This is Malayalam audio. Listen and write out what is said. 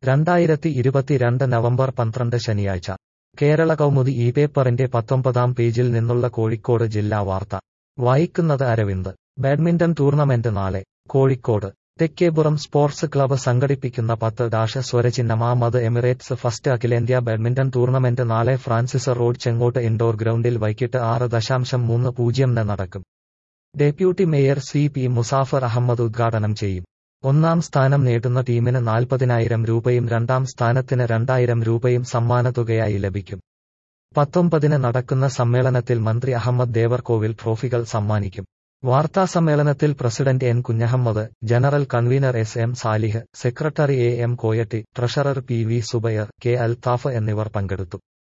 2022 നവംബർ 12 ശനിയാഴ്ച കേരള കൗമുദി ഈ പേപ്പറിന്റെ 19-ാം പേജിൽ നിന്നുള്ള കോഴിക്കോട് ജില്ലാ വാർത്ത വായിക്കുന്നത് അരവിന്ദ്. ബാഡ്മിന്റൺ ടൂർണമെന്റ് നാളെ. കോഴിക്കോട് തെക്കേപ്പുറം സ്പോർട്സ് ക്ലബ്ബ് സംഘടിപ്പിക്കുന്ന 10 സ്വരചിഹ്നം അഹമ്മദ് എമിറേറ്റ്സ് ഫസ്റ്റ് അഖിലേന്ത്യാ ബാഡ്മിന്റൺ ടൂർണമെന്റ് നാളെ ഫ്രാൻസിസ് റോഡ് ചെങ്ങോട്ട് ഇൻഡോർ ഗ്രൗണ്ടിൽ വൈകിട്ട് 6:30 നടക്കും. Deputy mayor CP Musafar Ahammed ഉദ്ഘാടനം ചെയ്യും. ഒന്നാം സ്ഥാനം നേടുന്ന ടീമിന് 40,000 രൂപയും രണ്ടാം സ്ഥാനത്തിന് 2,000 രൂപയും സമ്മാനത്തുകയായി ലഭിക്കും. 19-ന് നടക്കുന്ന സമ്മേളനത്തിൽ മന്ത്രി അഹമ്മദ് ദേവർകോവിൽ ട്രോഫികൾ സമ്മാനിക്കും. വാർത്താസമ്മേളനത്തിൽ president N Kunhahammed, general convener SM Salih, secretary AM Koyatti, treasurer PV Subair, K Althaf എന്നിവർ പങ്കെടുത്തു.